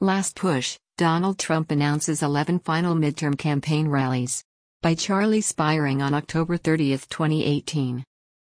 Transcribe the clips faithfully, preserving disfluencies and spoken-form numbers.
Last push, Donald Trump announces eleven final midterm campaign rallies. By Charlie Spiring on October thirtieth, twenty eighteen.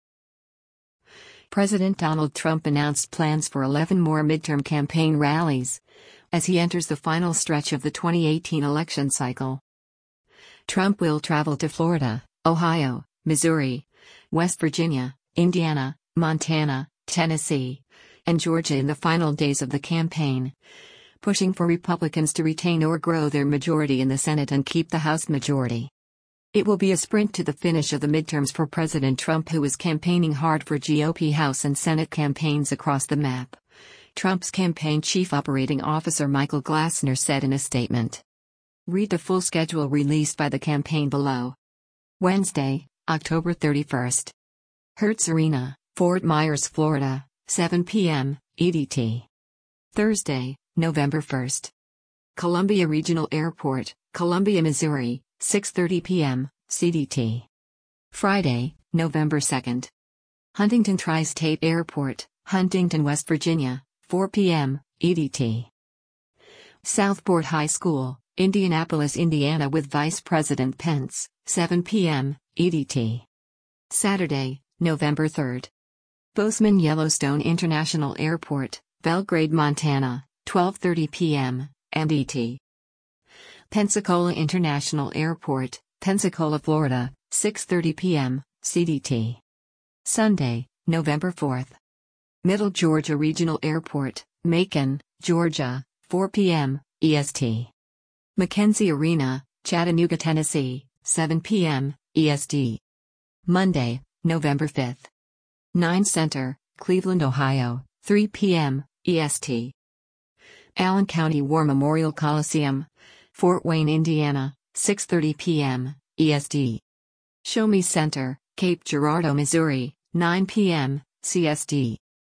President Donald Trump announced plans for eleven more midterm campaign rallies as he enters the final stretch of the twenty eighteen election cycle. Trump will travel to Florida, Ohio, Missouri, West Virginia, Indiana, Montana, Tennessee, and Georgia in the final days of the campaign, pushing for Republicans to retain or grow their majority in the Senate and keep the House majority. It will be a sprint to the finish of the midterms for President Trump, who is campaigning hard for G O P House and Senate campaigns across the map, Trump's campaign chief operating officer Michael Glassner said in a statement. Read the full schedule released by the campaign below. Wednesday, October thirty-first. Hertz Arena, Fort Myers, Florida, seven p m E D T. Thursday, November first. Columbia Regional Airport, Columbia, Missouri, six thirty p m C D T. Friday, November second. Huntington Tri-State Airport, Huntington, West Virginia, four p m E D T. Southport High School, Indianapolis, Indiana, with Vice President Pence, seven p m E D T. Saturday, November third. Bozeman Yellowstone International Airport, Belgrade, Montana, twelve thirty p m M D T. Pensacola International Airport, Pensacola, Florida, six thirty p m C D T. Sunday, November fourth. Middle Georgia Regional Airport, Macon, Georgia, four p m E S T. McKenzie Arena, Chattanooga, Tennessee, seven p m E S T. Monday, November fifth. Nine Center, Cleveland, Ohio, three p m E S T. Allen County War Memorial Coliseum, Fort Wayne, Indiana, six thirty p m E S T. Show Me Center, Cape Girardeau, Missouri, nine p m C S T.